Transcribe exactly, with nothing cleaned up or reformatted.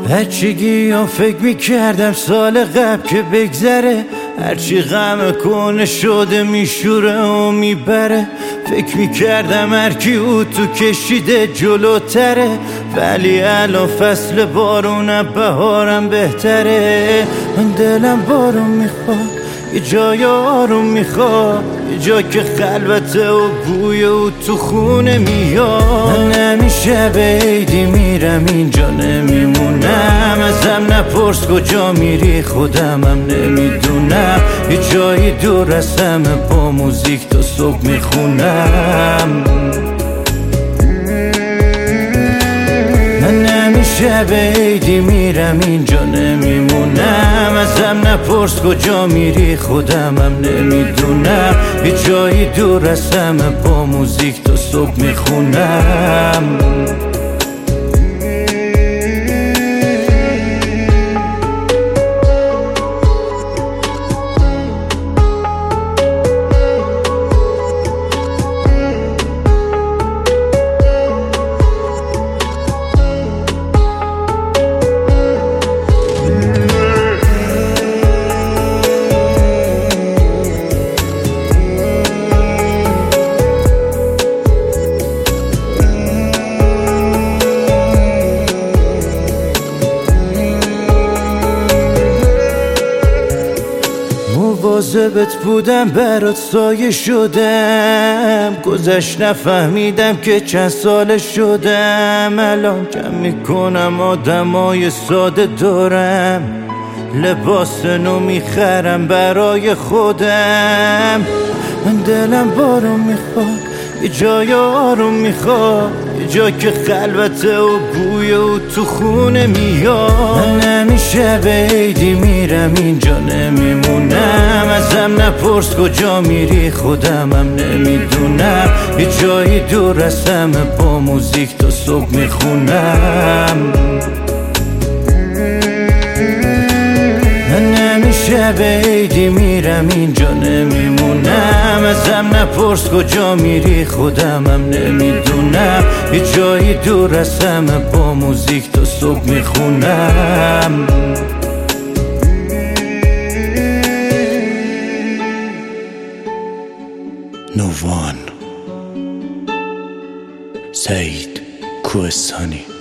هرچی یا فکر میکردم سال قبل که بگذره، هرچی غم کنه شده میشوره و میبره. فکر میکردم هرکی او تو کشیده جلوتره، ولی الان فصل بارونم بهارم بهتره. من دلم بارون میخواد، یه جای آروم میخواد، یه جا که خلوته و بوی او تو خونه میاد. من همیشه به عیدی میرم اینجا نمیمونم، ازم نپرس کجا میری خودمم نمیدونم. یه جایی دور از همه با موزیک تا صبح میخونم. من همیشه به عیدی میرم اینجا نمیمونم، ازم نپرس کجا میری خودمم نمیدونم. یه جایی دور از همه با موزیک تا صبح میخونم. مواظبت بودم برات سایه شدم، گذشت نفهمیدم که چند ساله شدم. الان کم میکنم آدمای ساده دارم، لباس نو میخرم برای خودم. من دلم بارون میخواد، یه جای آروم میخواد، یه جا که خلوته و بوی او تو خونه میاد. من همیشه به عیدی میرم اینجا نمیمونم، ازم نپرس کجا میری خودمم نمیدونم. یه جایی دور از همه با موزیک تا صبح میخونم. من همیشه به عیدی میرم اینجا نمیمونم، ازم نپرس کجا میری خودمم نمیدونم. یه جایی دور از همه با موزیک تا صبح میخونم. نووان، سعید کوهستانی.